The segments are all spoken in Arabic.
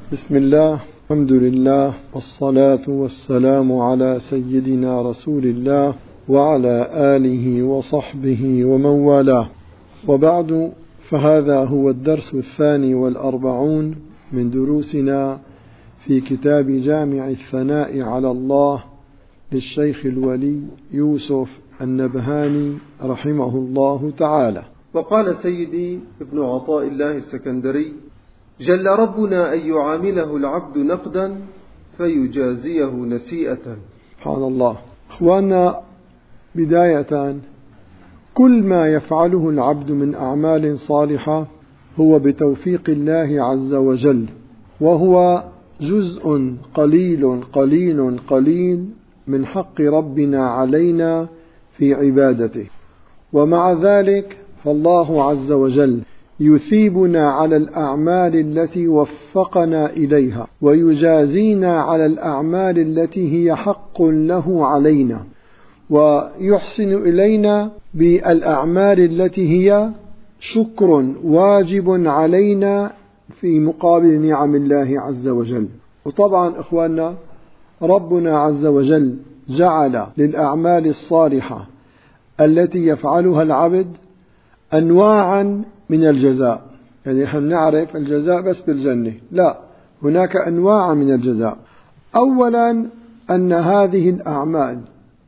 بسم الله، الحمد لله، والصلاة والسلام على سيدنا رسول الله وعلى آله وصحبه ومن والاه، وبعد، فهذا هو الدرس 42 من دروسنا في كتاب جامع الثناء على الله للشيخ الولي يوسف النبهاني رحمه الله تعالى. وقال سيدي ابن عطاء الله السكندري: جل ربنا أن يعامله العبد نقدا فيجازيه نسيئة. سبحان الله. إخواننا، بداية، كل ما يفعله العبد من أعمال صالحة هو بتوفيق الله عز وجل، وهو جزء قليل قليل قليل من حق ربنا علينا في عبادته. ومع ذلك فالله عز وجل يثيبنا على الأعمال التي وفقنا إليها، ويجازينا على الأعمال التي هي حق له علينا، ويحسن إلينا بالأعمال التي هي شكر واجب علينا في مقابل نعم الله عز وجل. وطبعا إخواننا، ربنا عز وجل جعل للأعمال الصالحة التي يفعلها العبد أنواعا من الجزاء. يعني نحن نعرف الجزاء بس بالجنة، لا، هناك أنواع من الجزاء. أولا، أن هذه الأعمال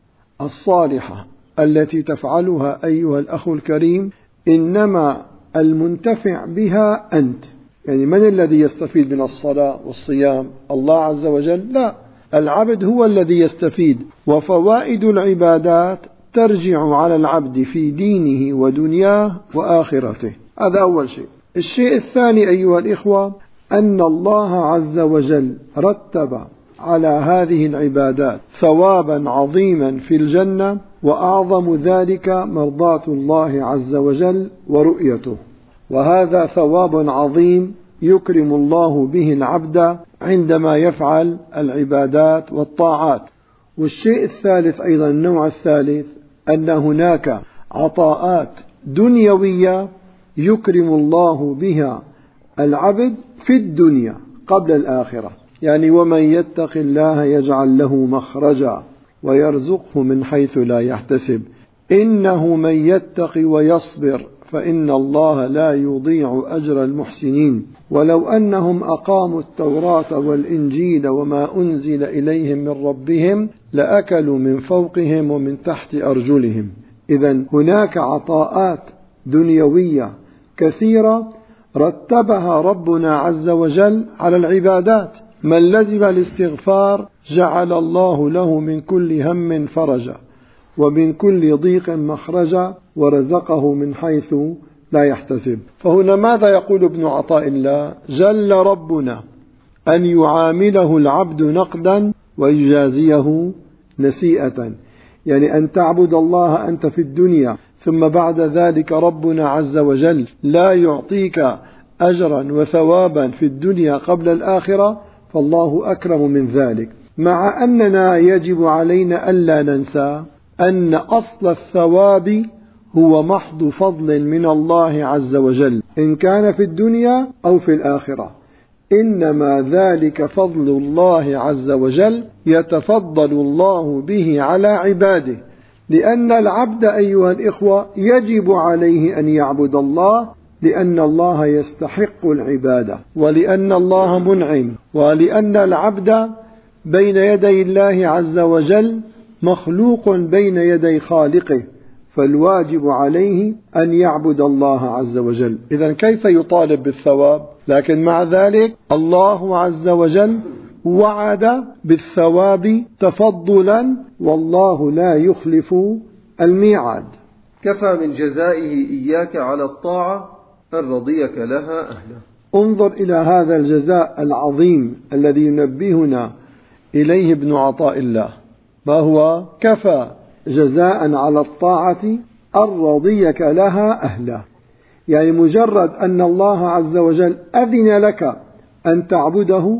الصالحة التي تفعلها أيها الأخ الكريم إنما المنتفع بها أنت. يعني من الذي يستفيد من الصلاة والصيام؟ الله عز وجل؟ لا، العبد هو الذي يستفيد، وفوائد العبادات ترجع على العبد في دينه ودنياه وآخرته. هذا أول شيء. الشيء الثاني أيها الإخوة، أن الله عز وجل رتب على هذه العبادات ثوابا عظيما في الجنة، وأعظم ذلك مرضاة الله عز وجل ورؤيته، وهذا ثواب عظيم يكرم الله به العبد عندما يفعل العبادات والطاعات. والشيء الثالث أيضا، النوع الثالث، أن هناك عطاءات دنيوية يكرم الله بها العبد في الدنيا قبل الآخرة. يعني ومن يتق الله يجعل له مخرجا ويرزقه من حيث لا يحتسب، إنه من يتق ويصبر فإن الله لا يضيع أجر المحسنين، ولو أنهم أقاموا التوراة والإنجيل وما أنزل إليهم من ربهم لأكلوا من فوقهم ومن تحت أرجلهم. إذن هناك عطاءات دنيوية كثيرة رتبها ربنا عز وجل على العبادات. من لزم الاستغفار جعل الله له من كل هم فرجا ومن كل ضيق مخرجا ورزقه من حيث لا يحتسب. فهنا ماذا يقول ابن عطاء الله؟ جل ربنا أن يعامله العبد نقدا ويجازيه نسيئة. يعني أن تعبد الله أنت في الدنيا، ثم بعد ذلك ربنا عز وجل لا يعطيك أجرا وثوابا في الدنيا قبل الآخرة، فالله أكرم من ذلك. مع أننا يجب علينا ألا ننسى أن أصل الثواب هو محض فضل من الله عز وجل، إن كان في الدنيا أو في الآخرة. إنما ذلك فضل الله عز وجل يتفضل الله به على عباده، لأن العبد أيها الإخوة يجب عليه أن يعبد الله، لأن الله يستحق العبادة، ولأن الله منعم، ولأن العبد بين يدي الله عز وجل مخلوق بين يدي خالقه، فالواجب عليه أن يعبد الله عز وجل. إذن كيف يطالب بالثواب؟ لكن مع ذلك الله عز وجل وعد بالثواب تفضلا، والله لا يخلف الميعاد. كفى من جزائه إياك على الطاعة أن رضيك لها أهلا. انظر إلى هذا الجزاء العظيم الذي ينبهنا إليه ابن عطاء الله. ما هو؟ كفى جزاء على الطاعة أن رضيك لها أهلا. يعني مجرد أن الله عز وجل أذن لك أن تعبده،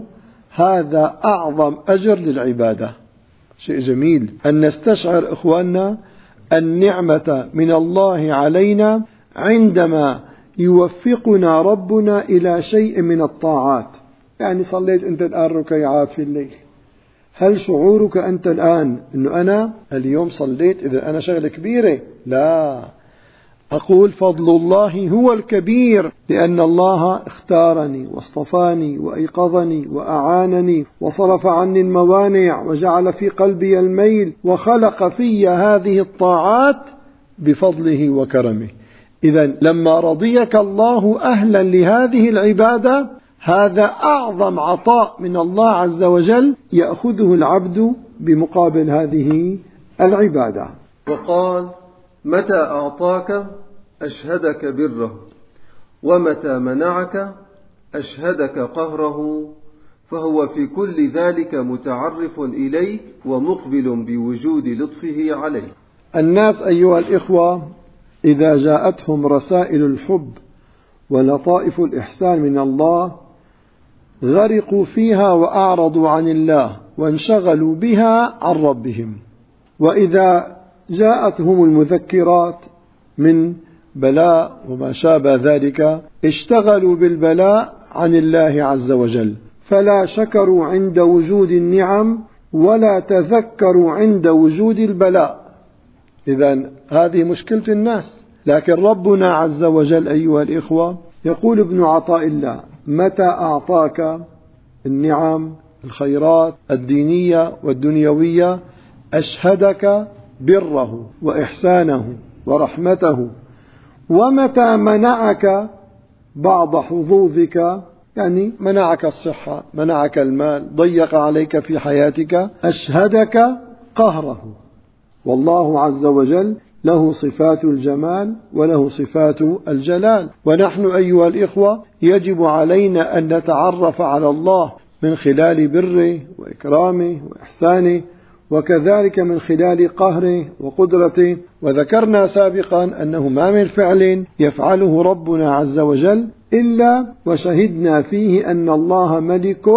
هذا أعظم أجر للعبادة. شيء جميل أن نستشعر إخواننا النعمة من الله علينا عندما يوفقنا ربنا إلى شيء من الطاعات. يعني صليت أنت الآن ركيعات في الليل، هل شعورك أنت الآن أنه أنا اليوم صليت إذا أنا شغلة كبيرة؟ لا، أقول فضل الله هو الكبير، لأن الله اختارني واصطفاني وأيقظني وأعانني وصرف عني الموانع وجعل في قلبي الميل وخلق في هذه الطاعات بفضله وكرمه. إذن لما رضيك الله أهلا لهذه العبادة، هذا أعظم عطاء من الله عز وجل يأخذه العبد بمقابل هذه العبادة. وقال: متى أعطاك أشهدك بره، ومتى منعك أشهدك قهره، فهو في كل ذلك متعرف إليك ومقبل بوجود لطفه عليه. الناس أيها الإخوة إذا جاءتهم رسائل الحب ولطائف الإحسان من الله غرقوا فيها وأعرضوا عن الله وانشغلوا بها عن ربهم، وإذا جاءتهم المذكرات من بلاء وما شابه ذلك اشتغلوا بالبلاء عن الله عز وجل، فلا شكروا عند وجود النعم ولا تذكروا عند وجود البلاء. إذن هذه مشكلة الناس. لكن ربنا عز وجل أيها الإخوة يقول ابن عطاء الله: متى أعطاك النعم الخيرات الدينية والدنيوية أشهدك بره وإحسانه ورحمته، ومتى منعك بعض حظوظك، يعني منعك الصحة، منعك المال، ضيق عليك في حياتك، أشهدك قهره. والله عز وجل له صفات الجمال وله صفات الجلال، ونحن أيها الإخوة يجب علينا أن نتعرف على الله من خلال بره وإكرامه وإحسانه، وكذلك من خلال قهره وقدرته. وذكرنا سابقا أنه ما من فعل يفعله ربنا عز وجل إلا وشهدنا فيه أن الله ملك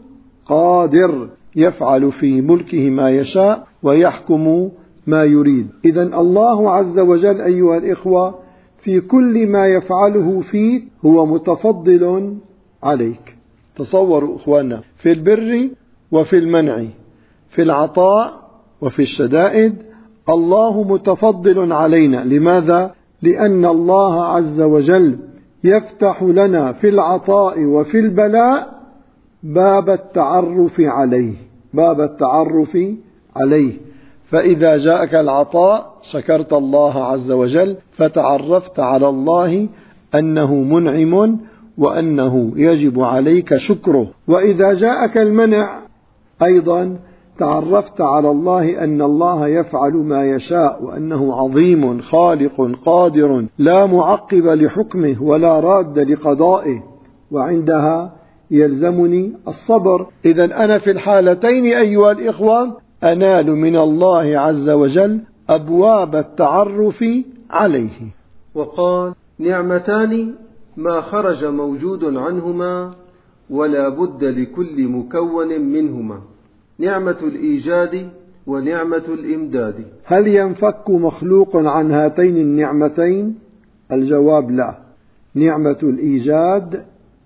قادر يفعل في ملكه ما يشاء ويحكم ما يريد. إذن الله عز وجل أيها الإخوة في كل ما يفعله فيك هو متفضل عليك. تصوروا أخواننا، في البر وفي المنع، في العطاء وفي الشدائد، الله متفضل علينا. لماذا؟ لأن الله عز وجل يفتح لنا في العطاء وفي البلاء باب التعرف عليه، باب التعرف عليه. فإذا جاءك العطاء شكرت الله عز وجل فتعرفت على الله أنه منعم وأنه يجب عليك شكره. وإذا جاءك المنع أيضا تعرفت على الله أن الله يفعل ما يشاء، وأنه عظيم خالق قادر لا معقب لحكمه ولا راد لقضائه، وعندها يلزمني الصبر. إذن أنا في الحالتين أيها الإخوة أنال من الله عز وجل أبواب التعرف عليه. وقال: نعمتان ما خرج موجود عنهما ولا بد لكل مكون منهما، نعمة الإيجاد ونعمة الإمداد. هل ينفك مخلوق عن هاتين النعمتين؟ الجواب لا، نعمة الإيجاد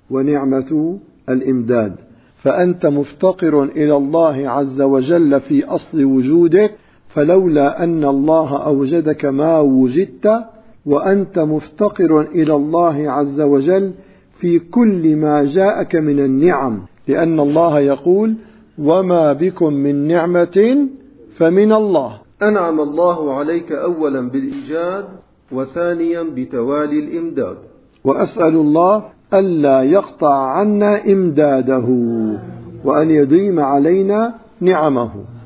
ونعمة الإمداد. فأنت مفتقر إلى الله عز وجل في أصل وجودك، فلولا أن الله أوجدك ما وجدت، وأنت مفتقر إلى الله عز وجل في كل ما جاءك من النعم، لأن الله يقول: وما بكم من نعمة فمن الله. أنعم الله عليك أولا بالإيجاد وثانيا بتوالي الإمداد. وأسأل الله ألا يقطع عنا إمداده وأن يديم علينا نعمه.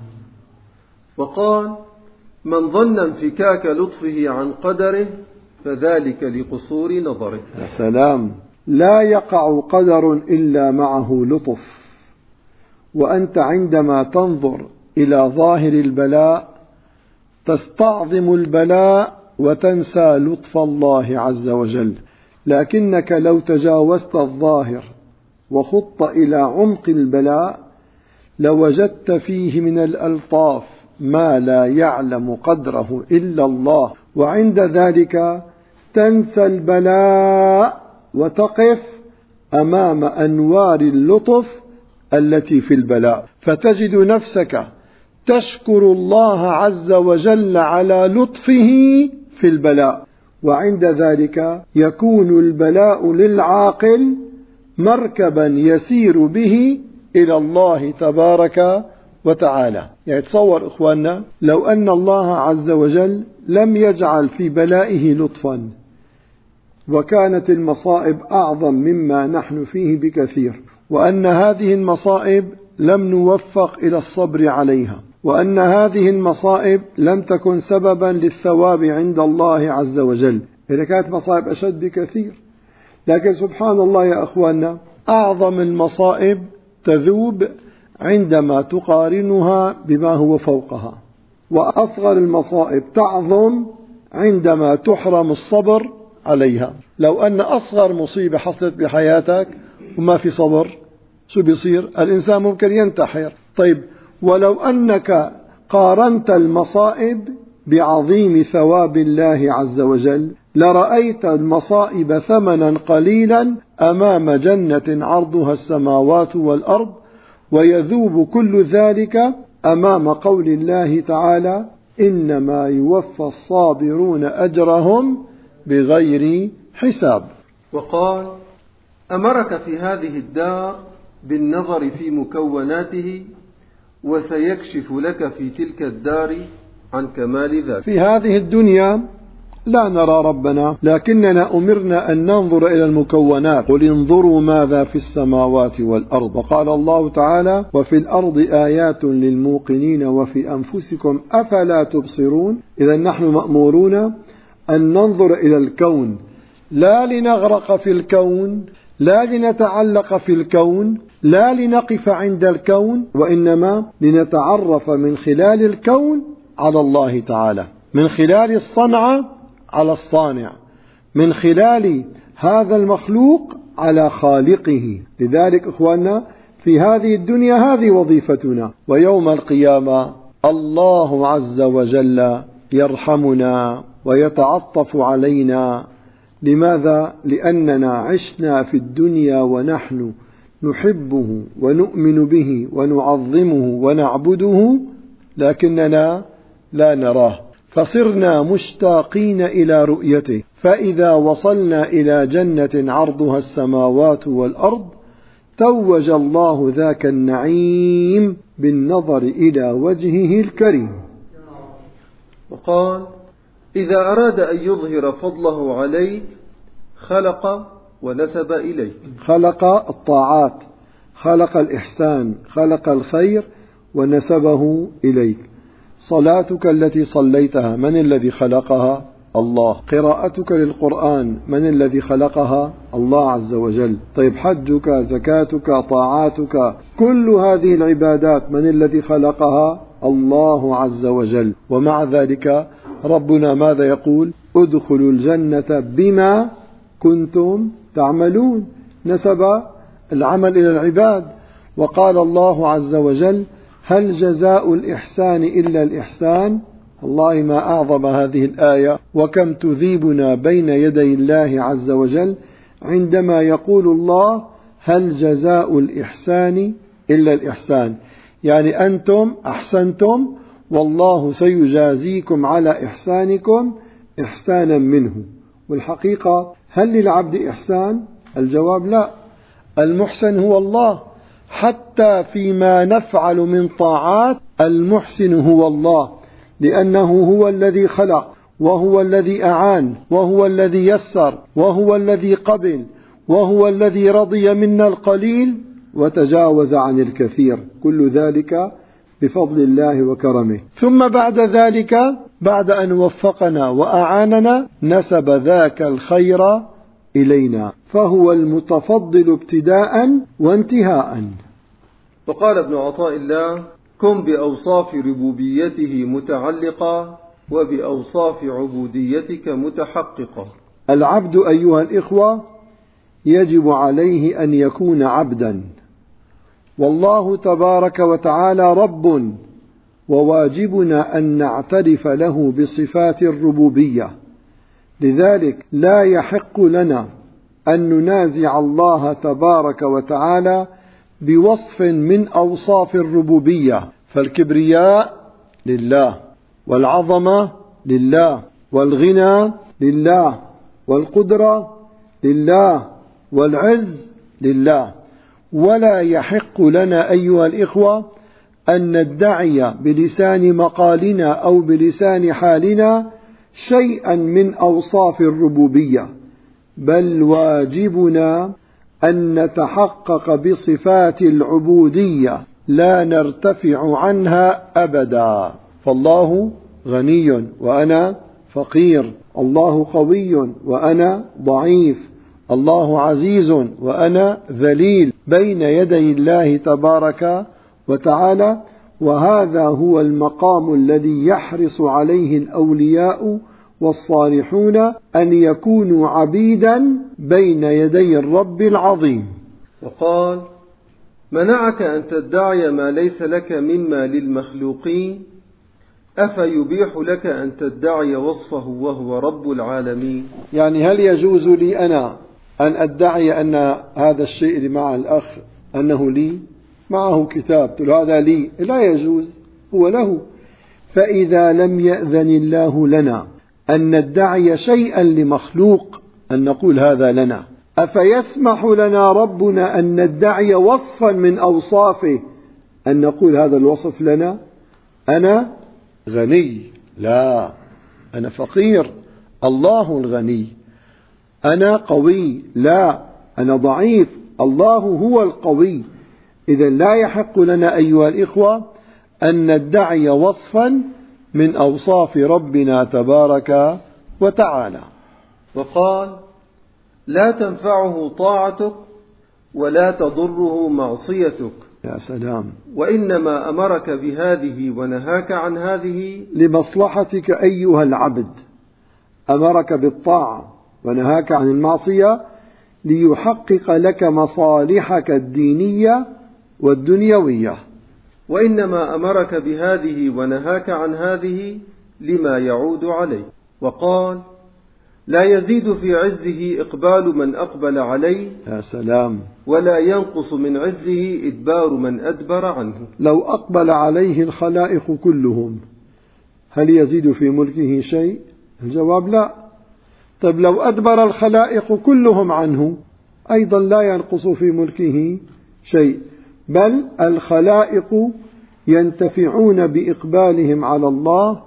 وقال: من ظن انفكاك لطفه عن قدره فذلك لقصور نظره. يا سلام، لا يقع قدر إلا معه لطف. وأنت عندما تنظر إلى ظاهر البلاء تستعظم البلاء وتنسى لطف الله عز وجل، لكنك لو تجاوزت الظاهر وخضت إلى عمق البلاء لوجدت فيه من الألطاف ما لا يعلم قدره إلا الله، وعند ذلك تنسى البلاء وتقف أمام أنوار اللطف التي في البلاء، فتجد نفسك تشكر الله عز وجل على لطفه في البلاء، وعند ذلك يكون البلاء للعاقل مركبا يسير به إلى الله تبارك وتعالى. يعني تصور إخواننا لو أن الله عز وجل لم يجعل في بلائه لطفا، وكانت المصائب أعظم مما نحن فيه بكثير، وأن هذه المصائب لم نوفق إلى الصبر عليها، وأن هذه المصائب لم تكن سببا للثواب عند الله عز وجل، إذا كانت مصائب أشد بكثير. لكن سبحان الله يا أخواننا، أعظم المصائب تذوب عندما تقارنها بما هو فوقها، وأصغر المصائب تعظم عندما تحرم الصبر عليها. لو أن أصغر مصيبة حصلت بحياتك وما في صبر، شو بيصير؟ الإنسان ممكن ينتحر. طيب، ولو أنك قارنت المصائب بعظيم ثواب الله عز وجل لرأيت المصائب ثمنا قليلا أمام جنة عرضها السماوات والأرض، ويذوب كل ذلك أمام قول الله تعالى: إنما يوفى الصابرون أجرهم بغير حساب. وقال: أمرك في هذه الدار بالنظر في مكوناته، وسيكشف لك في تلك الدار عن كمال ذلك. في هذه الدنيا لا نرى ربنا، لكننا أمرنا أن ننظر إلى المكونات. قل انظروا ماذا في السماوات والأرض. وقال الله تعالى: وفي الأرض آيات للموقنين وفي أنفسكم أفلا تبصرون. إذا نحن مأمورون أن ننظر إلى الكون، لا لنغرق في الكون، لا لنتعلق في الكون، لا لنقف عند الكون، وإنما لنتعرف من خلال الكون على الله تعالى، من خلال الصنعة على الصانع، من خلال هذا المخلوق على خالقه. لذلك إخواننا، في هذه الدنيا هذه وظيفتنا، ويوم القيامة الله عز وجل يرحمنا ويتعطف علينا. لماذا؟ لأننا عشنا في الدنيا ونحن نحبه ونؤمن به ونعظمه ونعبده، لكننا لا نراه، فصرنا مشتاقين إلى رؤيته. فإذا وصلنا إلى جنة عرضها السماوات والأرض توج الله ذاك النعيم بالنظر إلى وجهه الكريم. وقال: إذا أراد أن يظهر فضله عليك خلق ونسب إليك. خلق الطاعات، خلق الإحسان، خلق الخير ونسبه إليك. صلاتك التي صليتها من الذي خلقها؟ الله. قراءتك للقرآن من الذي خلقها؟ الله عز وجل. طيب، حجك، زكاتك، طاعاتك، كل هذه العبادات من الذي خلقها؟ الله عز وجل. ومع ذلك ربنا ماذا يقول؟ ادخلوا الجنة بما كنتم تعملون. نسب العمل إلى العباد. وقال الله عز وجل: هل جزاء الإحسان إلا الإحسان؟ والله ما أعظم هذه الآية، وكم تذيبنا بين يدي الله عز وجل عندما يقول الله: هل جزاء الإحسان إلا الإحسان. يعني أنتم أحسنتم، والله سيجازيكم على إحسانكم إحسانا منه. والحقيقة، هل للعبد إحسان؟ الجواب لا. المحسن هو الله. حتى فيما نفعل من طاعات المحسن هو الله، لأنه هو الذي خلق، وهو الذي أعان، وهو الذي يسر، وهو الذي قبل، وهو الذي رضي منا القليل وتجاوز عن الكثير. كل ذلك بفضل الله وكرمه. ثم بعد ذلك، بعد أن وفقنا وأعاننا، نسب ذاك الخير إلينا، فهو المتفضل ابتداء وانتهاء. وقال ابن عطاء الله: كن بأوصاف ربوبيته متعلقة، وبأوصاف عبوديتك متحققة. العبد أيها الإخوة يجب عليه أن يكون عبدا، والله تبارك وتعالى رب، وواجبنا أن نعترف له بصفات الربوبية. لذلك لا يحق لنا أن ننازع الله تبارك وتعالى بوصف من أوصاف الربوبية، فالكبرياء لله، والعظمة لله، والغنى لله، والقدرة لله، والعز لله. ولا يحق لنا أيها الإخوة أن ندعي بلسان مقالنا أو بلسان حالنا شيئا من أوصاف الربوبية، بل واجبنا أن نتحقق بصفات العبودية لا نرتفع عنها أبدا. فالله غني وأنا فقير، الله قوي وأنا ضعيف، الله عزيز وأنا ذليل بين يدي الله تبارك وتعالى. وهذا هو المقام الذي يحرص عليه الأولياء والصالحون، أن يكونوا عبيدا بين يدي الرب العظيم. وقال: منعك أن تدعي ما ليس لك مما للمخلوقين، أفيبيح لك أن تدعي وصفه وهو رب العالمين؟ يعني هل يجوز لي أنا أن أدعي أن هذا الشيء اللي مع الأخ أنه لي؟ معه كتاب هذا لي، لا يجوز، هو له. فإذا لم يأذن الله لنا أن ندعي شيئا لمخلوق أن نقول هذا لنا، أفيسمح لنا ربنا أن ندعي وصفا من أوصافه أن نقول هذا الوصف لنا؟ أنا غني، لا، أنا فقير، الله الغني. أنا قوي، لا، أنا ضعيف، الله هو القوي. إذا لا يحق لنا أيها الإخوة أن ندعي وصفا من أوصاف ربنا تبارك وتعالى. وقال: لا تنفعه طاعتك ولا تضره معصيتك. يا سلام. وإنما أمرك بهذه ونهاك عن هذه لمصلحتك أيها العبد، أمرك بالطاعة ونهاك عن المعصية ليحقق لك مصالحك الدينية والدنيوية. وإنما أمرك بهذه ونهاك عن هذه لما يعود عليه. وقال: لا يزيد في عزه إقبال من أقبل عليه. يا سلام. ولا ينقص من عزه إدبار من أدبر عنه. لو أقبل عليه الخلائق كلهم هل يزيد في ملكه شيء؟ الجواب لا. طيب لو أدبر الخلائق كلهم عنه أيضا لا ينقص في ملكه شيء، بل الخلائق ينتفعون بإقبالهم على الله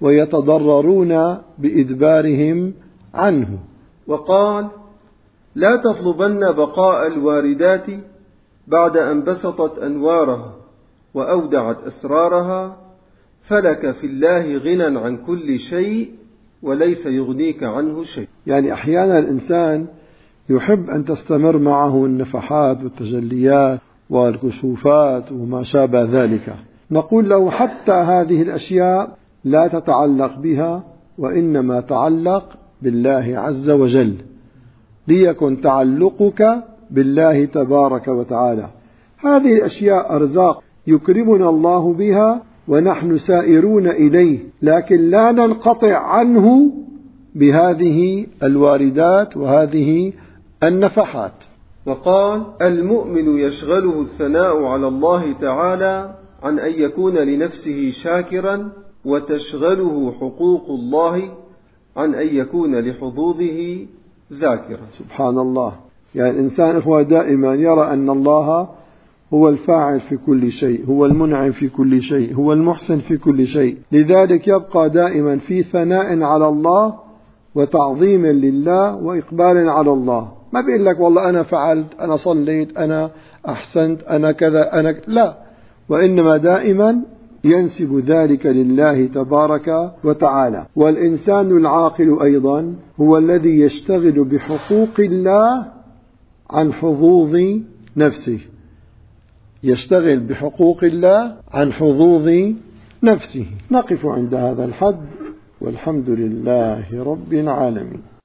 ويتضررون بإدبارهم عنه. وقال: لا تطلبن بقاء الواردات بعد أن بسطت أنوارها وأودعت أسرارها، فلك في الله غنى عن كل شيء وليس يغنيك عنه شيء. يعني أحيانا الإنسان يحب أن تستمر معه النفحات والتجليات والكشوفات وما شابه ذلك، نقول له حتى هذه الأشياء لا تتعلق بها، وإنما تعلق بالله عز وجل، ليكن تعلقك بالله تبارك وتعالى. هذه الأشياء أرزاق يكرمنا الله بها ونحن سائرون إليه، لكن لا ننقطع عنه بهذه الواردات وهذه النفحات. وقال: المؤمن يشغله الثناء على الله تعالى عن أن يكون لنفسه شاكرا، وتشغله حقوق الله عن أن يكون لحظوظه ذاكرا. سبحان الله. يعني الإنسان هو دائما يرى أن الله هو الفاعل في كل شيء، هو المنعم في كل شيء، هو المحسن في كل شيء، لذلك يبقى دائما في ثناء على الله وتعظيم لله وإقبال على الله. ما بيقول لك والله أنا فعلت، أنا صليت، أنا أحسنت، أنا كذا، أنا لا، وإنما دائما ينسب ذلك لله تبارك وتعالى. والإنسان العاقل أيضا هو الذي يشتغل بحقوق الله عن حظوظ نفسه، يشتغل بحقوق الله عن حظوظ نفسه. نقف عند هذا الحد، والحمد لله رب العالمين.